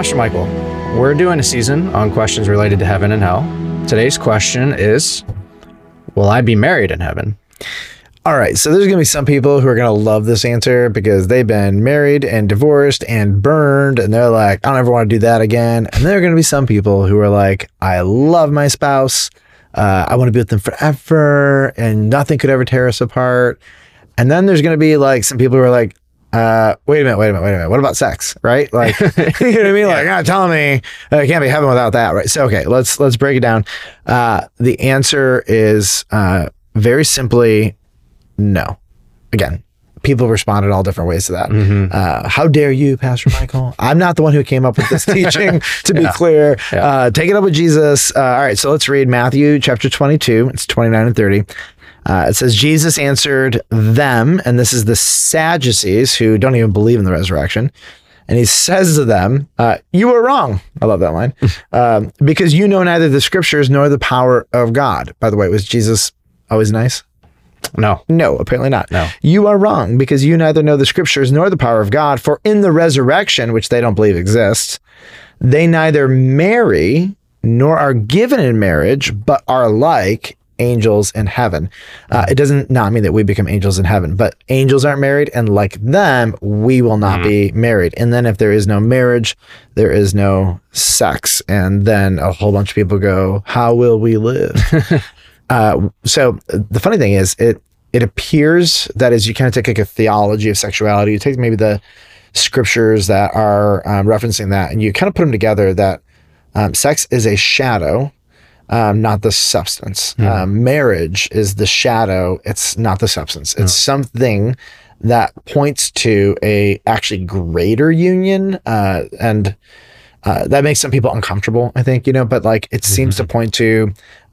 Pastor Michael, we're doing a season on questions related to heaven and hell. Today's question is, will I be married in heaven? All right, so there's going to be some people who are going to love this answer because they've been married and divorced and burned, and they're like, I don't ever want to do that again. And there are going to be some people who are like, I love my spouse. I want to be with them forever, and nothing could ever tear us apart. And then there's going to be like some people who are like, wait a minute. What about sex? Right? Like, you know what I mean? Like, you're not telling me it can't be heaven without that, right? So, okay, let's break it down. The answer is very simply no. Again, people responded all different ways to that. How dare you, Pastor Michael? I'm not the one who came up with this teaching, to be clear. Take it up with Jesus. All right, so let's read Matthew chapter 22. It's 29 and 30. It says, Jesus answered them, and this is the Sadducees who don't even believe in the resurrection. And he says to them, you are wrong. I love that line. Because you know neither the scriptures nor the power of God. By the way, was Jesus always nice? No, apparently not. No. You are wrong because you neither know the scriptures nor the power of God. For in the resurrection, which they don't believe exists, they neither marry nor are given in marriage, but are like angels in heaven. It doesn't not mean that we become angels in heaven, but angels aren't married, and like them, we will not be married. And then if there is no marriage, there is no sex. And then a whole bunch of people go, how will we live? So the funny thing is, it appears that as you kind of take like a theology of sexuality, you take maybe the scriptures that are referencing that, and you kind of put them together, that sex is a shadow, not the substance. Marriage is the shadow. It's not the substance. It's something that points to a actually greater union. And that makes some people uncomfortable, I think, but like it seems to point to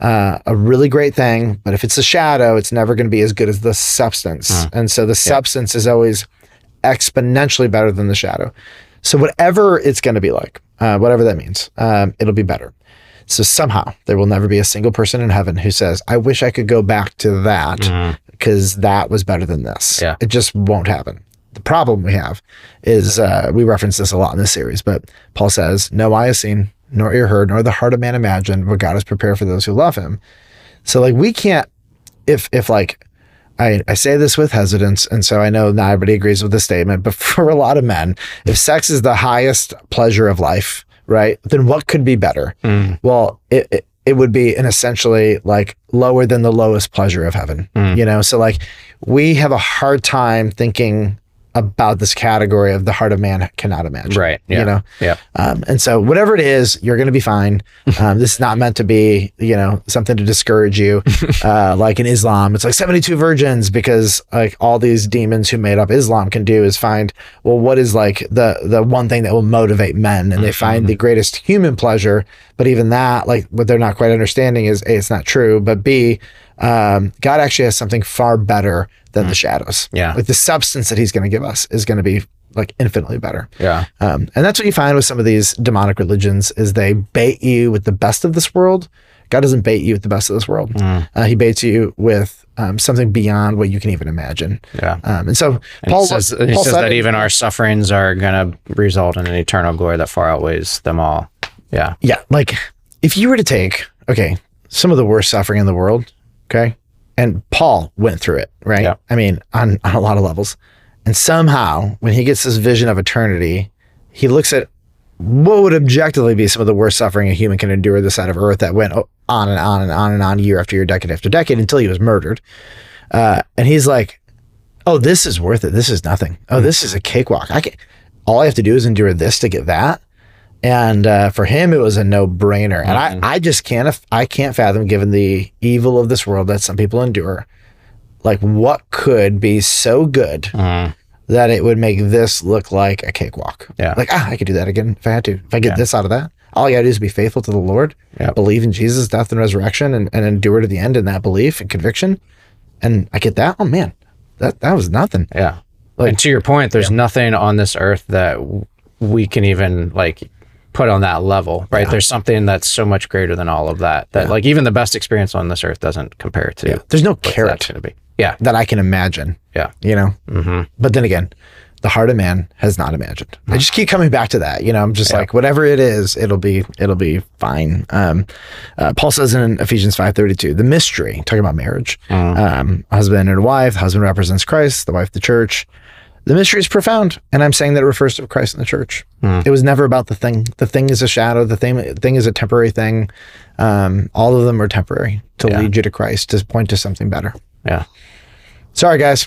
a really great thing, but if it's a shadow, it's never going to be as good as the substance. And so the substance is always exponentially better than the shadow. So whatever it's going to be like, whatever that means, it'll be better. So somehow there will never be a single person in heaven who says, I wish I could go back to that because that was better than this. It just won't happen. The problem we have is, we reference this a lot in this series, but Paul says, no eye has seen, nor ear heard, nor the heart of man imagined what God has prepared for those who love him. So like we can't, if like, I say this with hesitance, and so I know not everybody agrees with this statement, but for a lot of men, if sex is the highest pleasure of life, right, then what could be better? Well, it would be an essentially like lower than the lowest pleasure of heaven, So like we have a hard time thinking about this category of the heart of man cannot imagine. Right. Yeah. And so whatever it is, you're going to be fine. This is not meant to be, something to discourage you. Like in Islam, it's like 72 virgins, because like all these demons who made up Islam can do is find, well, what is like the one thing that will motivate men? And they find the greatest human pleasure. But even that, like what they're not quite understanding is A, it's not true, but B, God actually has something far better than the shadows. Like the substance that he's going to give us is going to be like infinitely better. And that's what you find with some of these demonic religions is they bait you with the best of this world. God doesn't bait you with the best of this world. He baits you with something beyond what you can even imagine. And so Paul says that even our sufferings are going to result in an eternal glory that far outweighs them all. Like if you were to take, some of the worst suffering in the world, and Paul went through it, right? I mean, on a lot of levels. And somehow, when he gets this vision of eternity, he looks at what would objectively be some of the worst suffering a human can endure this side of earth that went on and on and on and on, year after year, decade after decade, until he was murdered. And he's like, oh, this is worth it. This is nothing. Oh, this is a cakewalk. All I have to do is endure this to get that. And for him, it was a no-brainer. And I just can't fathom, given the evil of this world that some people endure, like what could be so good that it would make this look like a cakewalk. Like, I could do that again if I had to. If I get this out of that, all I gotta do is be faithful to the Lord, believe in Jesus' death and resurrection, and endure to the end in that belief and conviction. And I get that. Oh man, that was nothing. Like, and to your point, there's nothing on this earth that we can even like put on that level, right? There's something that's so much greater than all of that, like even the best experience on this earth doesn't compare to. There's no carrot going to be. That I can imagine. But then again, the heart of man has not imagined. I just keep coming back to that. You know, I'm just like, whatever it is, it'll be fine. Paul says in Ephesians 5:32, the mystery, talking about marriage, husband and wife, the husband represents Christ, the wife, the church. The mystery is profound, and I'm saying that it refers to Christ and the church. It was never about the thing. The thing is a shadow. The thing is a temporary thing. All of them are temporary to lead you to Christ, to point to something better. Yeah. Sorry, guys.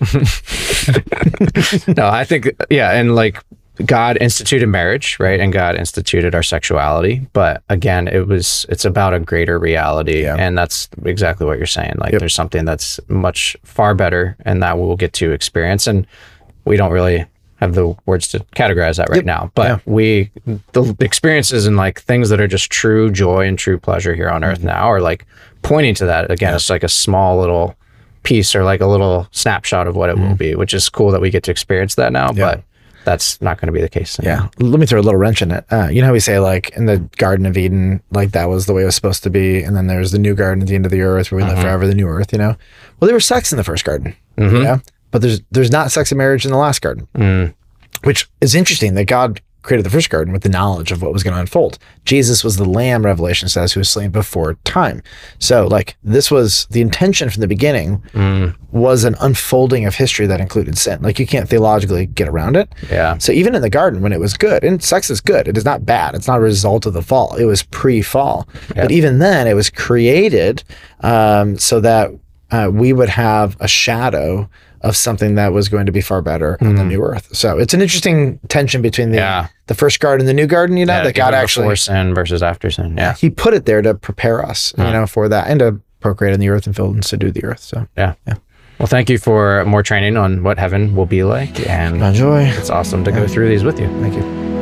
No, I think, and like God instituted marriage, right? And God instituted our sexuality. But again, it's about a greater reality. And that's exactly what you're saying. Like there's something that's much far better and that we'll get to experience. And we don't really have the words to categorize that right now, but the experiences and like things that are just true joy and true pleasure here on earth now are like pointing to that. Again, it's like a small little piece or like a little snapshot of what it will be, which is cool that we get to experience that now, but that's not going to be the case anymore. Let me throw a little wrench in it. You know how we say like in the Garden of Eden, like that was the way it was supposed to be. And then there's the new garden at the end of the earth where we live forever, the new earth, you know? Well, there was sex in the first garden, you know? But there's not sex and marriage in the last garden, which is interesting that God created the first garden with the knowledge of what was going to unfold. Jesus was the lamb, Revelation says, who was slain before time. So like this was the intention from the beginning was an unfolding of history that included sin. Like you can't theologically get around it. Yeah. So even in the garden when it was good, and sex is good, it is not bad. It's not a result of the fall. It was pre-fall. But even then it was created so that we would have a shadow of something that was going to be far better on the new earth. So it's an interesting tension between the first garden and the new garden, you know, that God actually before sin versus after sin. Yeah. He put it there to prepare us, you know, for that and to procreate in the earth and fill and subdue the earth. So yeah. Well, thank you for more training on what heaven will be like, and enjoy. It's awesome to go through these with you. Thank you.